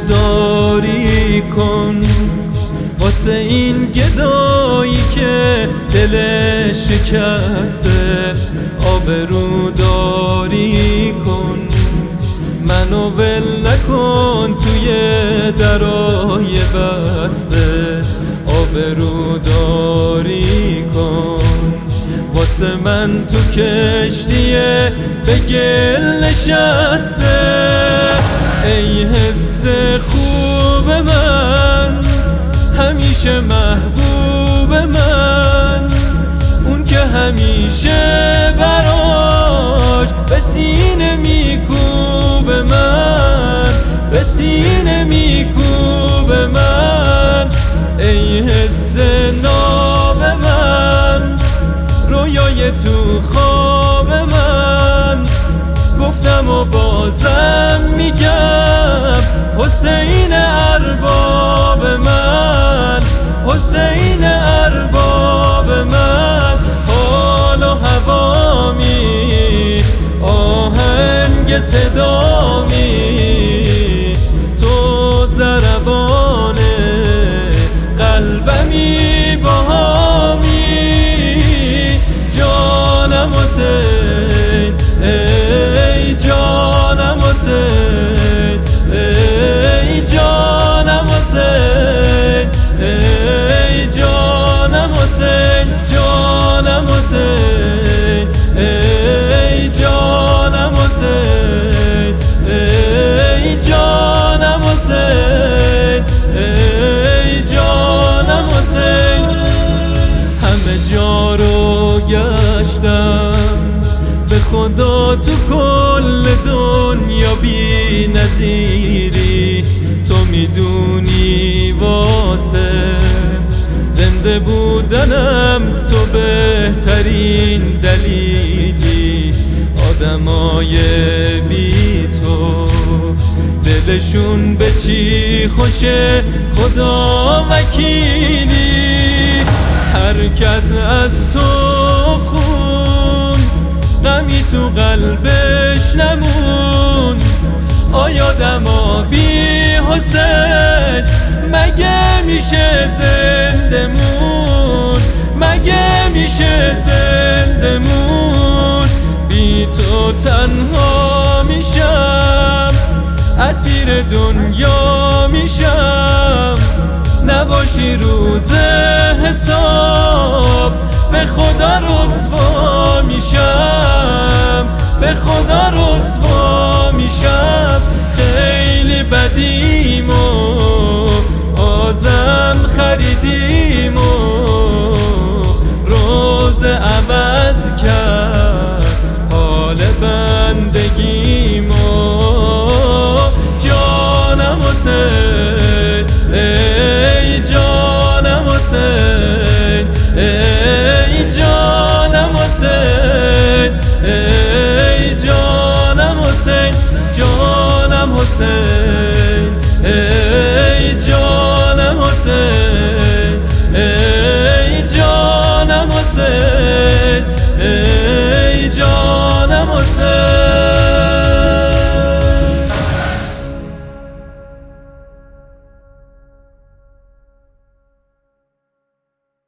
آبروداری کن واسه این گدایی که دلش شکسته، آبروداری کن، منو ول نکن توی درای بسته، آبروداری کن واسه من تو کشتیه به گل نشسته. ای حس خوب من، همیشه محبوب من، اون که همیشه براش به سینه میکوبه من، به سینه میکوبه من. ای حس ناب من، رویای تو خواب من، گفتم و بازم میگم حسین ارباب من، حسین ارباب من. حال و هوامی، آهنگ صدامی، تو ضربان قلبمی باهامی. جانم حسین، ای جانم حسین، ای جانم حسین، ای جانم حسین، جانم حسین، ای جانم حسین، ای جانم حسین، ای جانم حسین. همه جا رو گشتم به خدا، تو کل دنیا بی نظیری، تو میدونی واسه زنده بودنم تو بهترین دلیلی. آدمای بی تو دلشون به چی خوشه خدا وکیلی. هر کس از تو خون غمی تو قلبش نمون. آیا دما بی حسین مگه میشه زنده مون، مگه میشه زنده مون. بی تو تنها میشم، اسیر دنیا میشم. نباشی روز حساب به خدا رسوا میشم، به خدا رسوا میشم. خیلی بدیم و آزم خریدیم و روز عوض کرد حال بندگیم و جانم حسین، ای جانم حسین، ای جانم حسین، ای جانم حسین، جانم حسین، ای جانم حسین، ای جانم حسین، ای جانم حسین.